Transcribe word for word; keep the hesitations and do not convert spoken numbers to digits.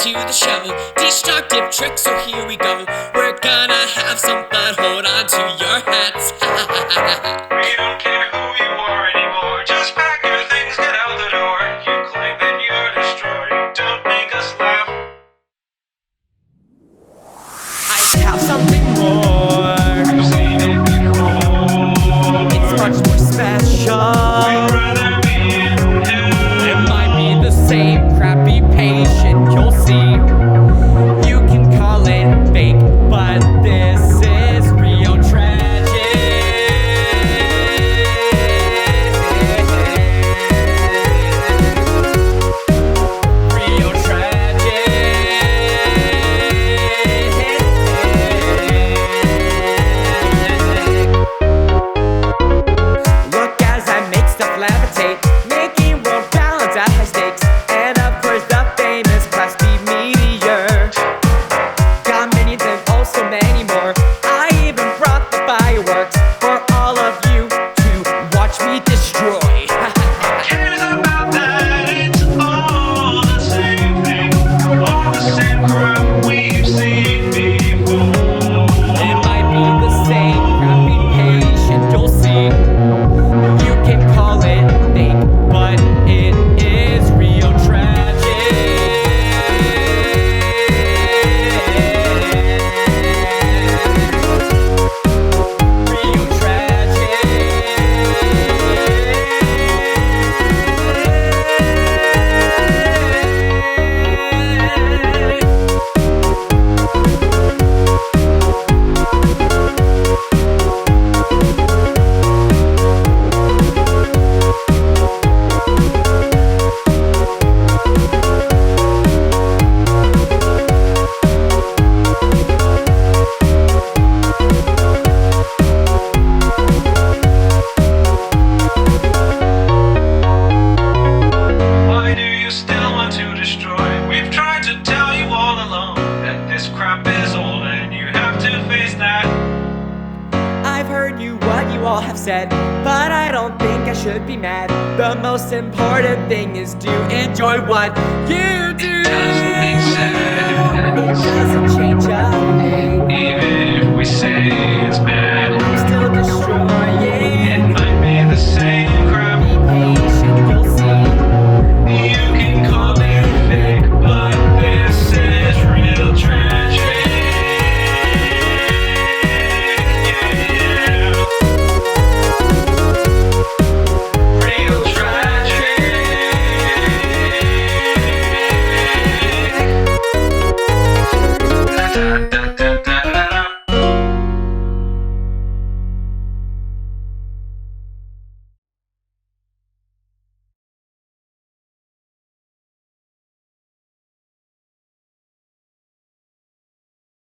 to the show. Destructive tricks, so here we go. We're gonna have some fun, hold on to your hats. We don't care who you are anymore. Just pack your things, get out the door. You claim that you're destroyed. Don't make us laugh. I have something more. We've seen it before. It's much more special. We'd rather be in hell. It might be the same crap, be patient, you'll see. You can call it fake, but this is real tragic. Real tragic. Look as I make stuff levitate, making world balance at high stakes. And of course the famous Class B meteor. Got minions and also many more. I even brought the fireworks for all of you to watch me destroy. Cares about that? It's all the same thing. All the same crap we've seen before. It might be the same crap, be patient, you'll see. You can call it fake, but it is real tragic. Real tragic. Why do you still want to destroy? We've tried to tell you all along that this crap is old and you have to face that. I've heard you what you all have said, but I don't think I should be mad. The most important thing is to enjoy what you do. Doesn't make sense. It doesn't change a